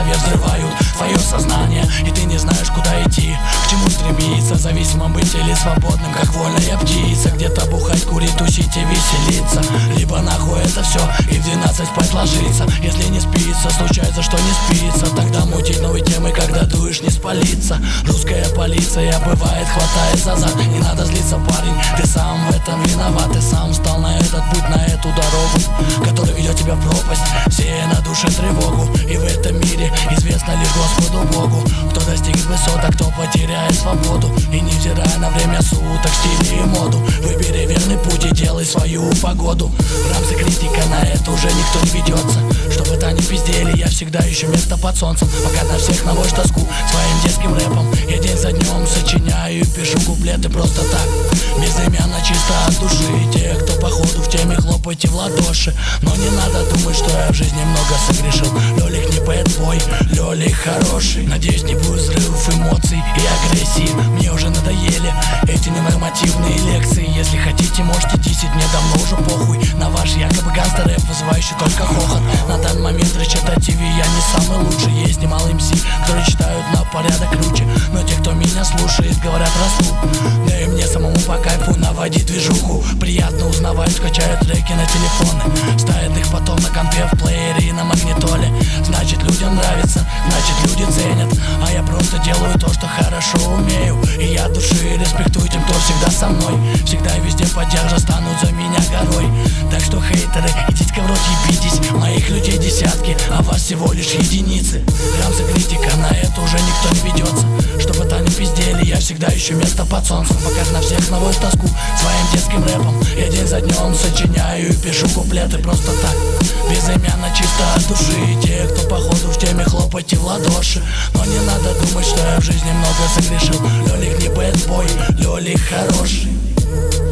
голове взрывают твое сознание, и ты не знаешь, куда идти, к чему стремиться, зависимым быть или свободным, как вольная птица. Где-то бухать, курить, тусить и веселиться, либо нахуй это все и в 12 спать ложиться. Если не спится, случается, что не спится, тогда мутить новые темы, когда дуешь, не спалиться. Русская полиция бывает хватает за зад. Не надо злиться, парень, ты сам в этом виноват. Ты сам встал на этот путь, на эту дорогу, которая ведет тебя в пропасть, сея на душе тревогу. И в этом мире известно лишь Господу Богу, кто достигнет высот, а кто потеряет свободу. И невзирая на время суток, стиль и моду, выбери верный путь и делай свою погоду. Рамсы критика, на это уже никто не ведется. Чтобы это не пиздели, я всегда ищу место под солнцем, пока на всех навожу тоску своим детским рэпом. Я день за днем сочиняю и пишу куплеты просто так, безымянно, чисто от души. Те, кто походу в теме, хлопайте в ладоши. Но не надо думать, что я в жизни много согрешил. Лёлик не бэтбой, Лёлик хороший. Надеюсь, не будет взрывов эмоций и агрессии. Мне уже надоели эти ненормативные лекции. Если хотите, можете дисить, мне давно уже похуй на ваш якобы гангстер-рэп, вызывающий только хохот. На данный момент речитативе я не самый лучший. Есть немало МС, которые читают на порядок круче, но те, кто меня слушает, говорят, растут. Да и мне самому по кайфу наводить движуху. Приятно узнавать, скачают треки на телефоны, ставят их потом на компе, в плеере и на магнитоле. Значит, людям нравится, значит, люди ценят, а я просто делаю то, что хорошо умею. И я от души респектую тем, кто всегда со мной, всегда и везде поддержат, станут за меня горой. Так что, хейтеры, идите-ка в рот, ебитесь. Моих людей десятки, а вас всего лишь единицы. Рамсы критика, на это уже никто не ведется. Чтобы это не пиздели, я всегда ищу место под солнцем, пока на всех навожу тоску своим детским рэпом. Я день за днем сочиняю и пишу куплеты просто так, безымянно, чисто от души. Те, кто походу в теме, хлопайте в ладоши. Но не надо думать, что я в жизни много согрешил. Лёлик не бэтбой, Лёлик хороший.